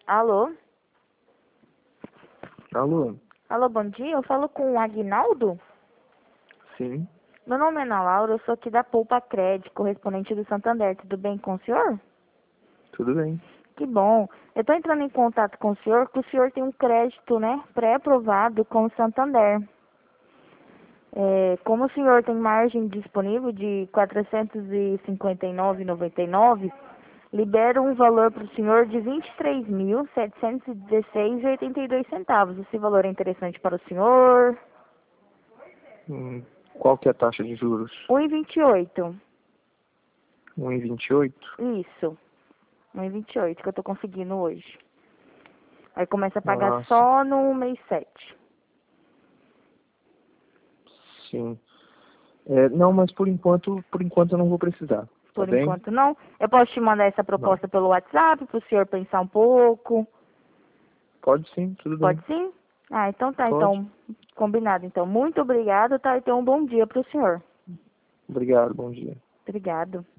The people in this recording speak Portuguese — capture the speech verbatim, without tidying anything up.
Alô? Alô? Alô, bom dia. Eu falo com o Aguinaldo? Sim, Meu nome é Ana Laura, eu sou aqui da Poupa Crédito, correspondente do Santander. Tudo bem com o senhor? tudo bem. Que bom. Eu estou entrando em contato com o senhor, porque o senhor tem um crédito, né, pré-aprovado com o Santander. É, como o senhor tem margem disponível de quatrocentos e cinquenta e nove reais e noventa e nove centavos, libero um valor para o senhor de vinte e três mil, setecentos e dezesseis reais e oitenta e dois centavos. Esse valor é interessante para o senhor? Hum, qual que é a taxa de juros? um e vinte e oito. um e vinte e oito? Isso. um e vinte e oito que eu tô conseguindo hoje. Aí começa a pagar Ah, sim. só no mês sete. sim. É, não, mas por enquanto, por enquanto eu não vou precisar, tá Por bem? enquanto não. Eu posso te mandar essa Não. proposta pelo WhatsApp para o senhor pensar um pouco. Pode sim, tudo Pode bem. sim? Ah, então tá. Pode. Então, combinado. Então, muito obrigado, tá? E tenha um bom dia para o senhor. Obrigado, bom dia. Obrigado.